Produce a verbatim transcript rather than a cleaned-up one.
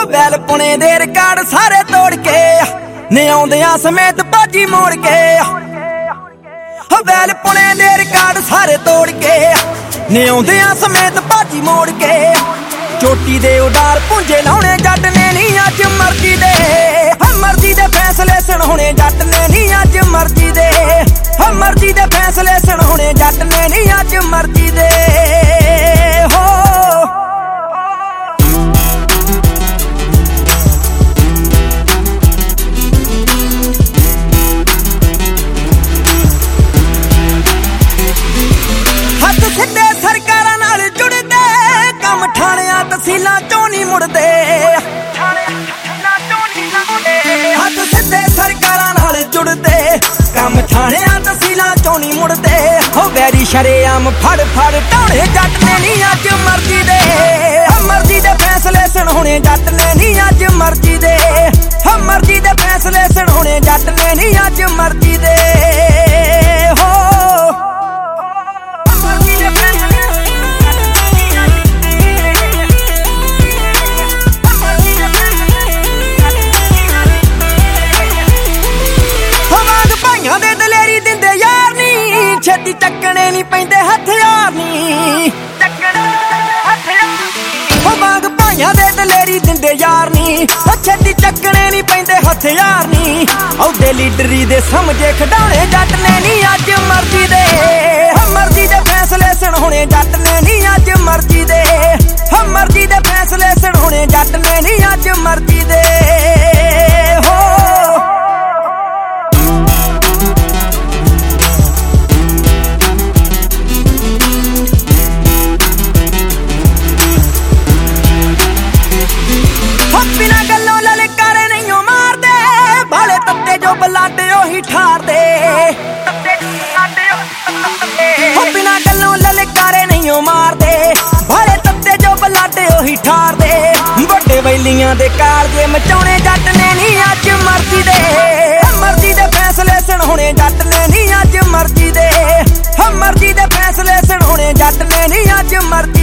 बैल पुणे दे रिकार्ड सारे तोड़ के ने आउंदियां समेत बाजी मोड़ के बैल पुणे दे रिकार्ड सारे तोड़ के ने आउंदियां समेत बाजी मोड़ के चोटी दे उडार पुंजे लाउणे जट ने नी अज मर्जी दे मर्जी दे फैसले सुनाउणे जट ने नी अज मर्जी दे मर्जी दे फैसले सुनाउणे जट ने नी अज मर्जी दे हो तहसीलां चों नहीं मुड़दे हथ सिद्धे सरकारां नाल जुड़दे कम थाणियां तहसीलां चों नहीं मुड़दे हो वैरी शरेआम फड़ फड़ ढाणे जट ने नी अज मर्जी दे मर्जी दे फैसले सुनाउणे जट ने नी अज मर्जी दे मर्जी दे फैसले सुनाउणे जट ने नी अज मर्जी दे हो छेती चक्कने नहीं पैंदे हथियार नी मांग भाइयां दे दलेरी दिंदे यार नी छेती चक्कने नहीं पैंदे हथियार नी औदे लीडरी दे समझे खडाउने जट ने नी अज मर्जी दे मर्जी दे फैसले सुनाउणे जट ने नी अज मर्जी दे मर्जी दे फैसले सुनाउणे जट ने नी अज मर्जी दे हो बिना गल्लों ललकारे नहीं मारदे भाले तत्ते जो बलाडे ओही ठारदे बिना गल्लों ललकारे नहीं मारदे भाले तत्ते जो बलाडे ओही ठारदे बड़े बैलियां दे कालजे मचाउणे जट ने नी अज मर्जी दे मर्जी दे फैसले सुनाउणे जट ने नी अज मर्जी दे मर्जी दे फैसले सुनाउणे जट ने नी अज मर्जी